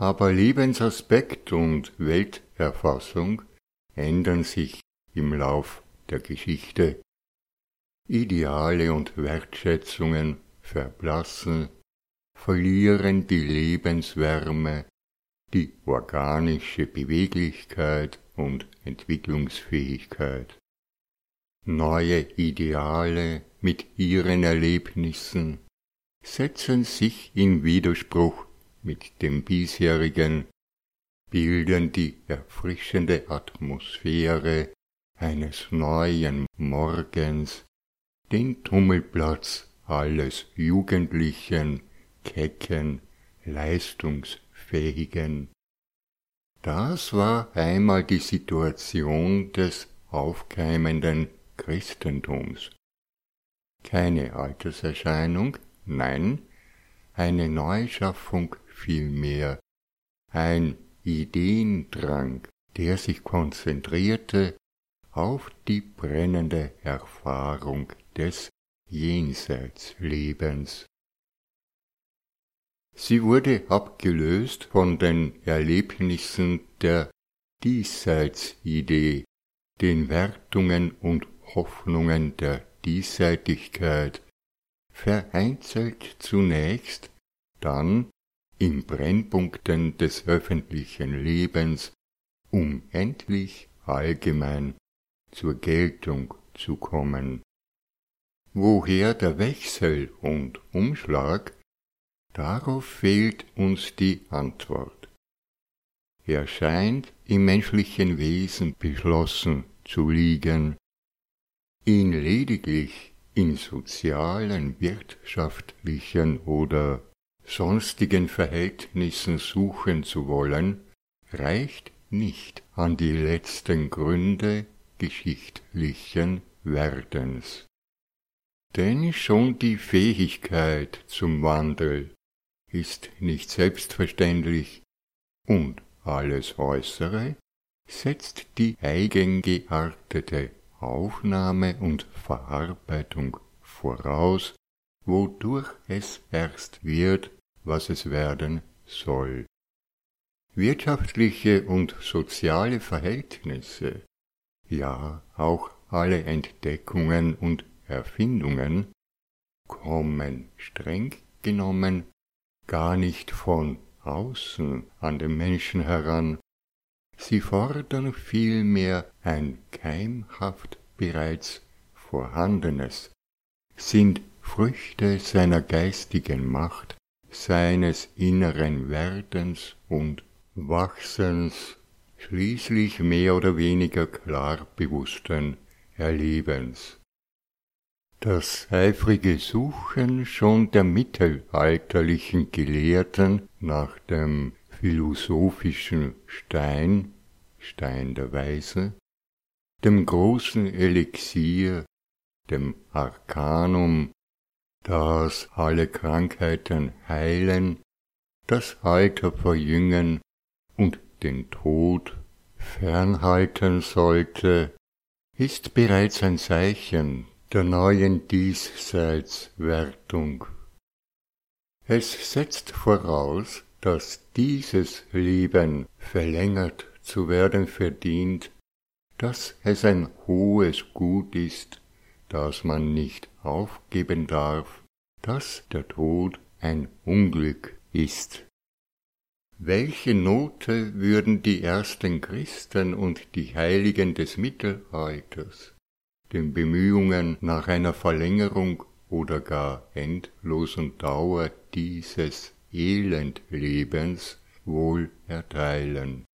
Aber Lebensaspekt und Welterfassung ändern sich im Lauf der Geschichte. Ideale und Wertschätzungen verblassen, verlieren die Lebenswärme, die organische Beweglichkeit und Entwicklungsfähigkeit. Neue Ideale mit ihren Erlebnissen setzen sich in Widerspruch mit dem bisherigen, bilden die erfrischende Atmosphäre eines neuen Morgens, den Tummelplatz alles Jugendlichen, Kecken, Leistungsfähigen. Das war einmal die Situation des aufkeimenden Christentums. Keine Alterserscheinung, nein, eine Neuschaffung vielmehr, ein Ideendrang, der sich konzentrierte auf die brennende Erfahrung des Jenseitslebens. Sie wurde abgelöst von den Erlebnissen der Diesseitzidee, den Wertungen und Hoffnungen der Diesseitigkeit, vereinzelt zunächst, dann in Brennpunkten des öffentlichen Lebens, um endlich allgemein zur Geltung zu kommen. Woher der Wechsel und Umschlag? Darauf fehlt uns die Antwort. Er scheint im menschlichen Wesen beschlossen zu liegen, ihn lediglich in sozialen, wirtschaftlichen oder sonstigen Verhältnissen suchen zu wollen, reicht nicht an die letzten Gründe geschichtlichen Werdens. Denn schon die Fähigkeit zum Wandel ist nicht selbstverständlich und alles Äußere setzt die eigengeartete Aufnahme und Verarbeitung voraus, wodurch es erst wird, was es werden soll. Wirtschaftliche und soziale Verhältnisse, ja auch alle Entdeckungen und Erfindungen, kommen streng genommen gar nicht von außen an den Menschen heran, sie fordern vielmehr ein keimhaft bereits Vorhandenes, sind Früchte seiner geistigen Macht, seines inneren Werdens und Wachsens, schließlich mehr oder weniger klar bewussten Erlebens. Das eifrige Suchen schon der mittelalterlichen Gelehrten nach dem philosophischen Stein der Weise, dem großen Elixier, dem Arkanum, das alle Krankheiten heilen, das Alter verjüngen und den Tod fernhalten sollte, ist bereits ein Zeichen der neuen Diesseitswertung. Es setzt voraus, dass dieses Leben verlängert zu werden verdient, dass es ein hohes Gut ist, das man nicht aufgeben darf, dass der Tod ein Unglück ist. Welche Note würden die ersten Christen und die Heiligen des Mittelalters den Bemühungen nach einer Verlängerung oder gar endlosen Dauer dieses Elendlebens wohl erteilen?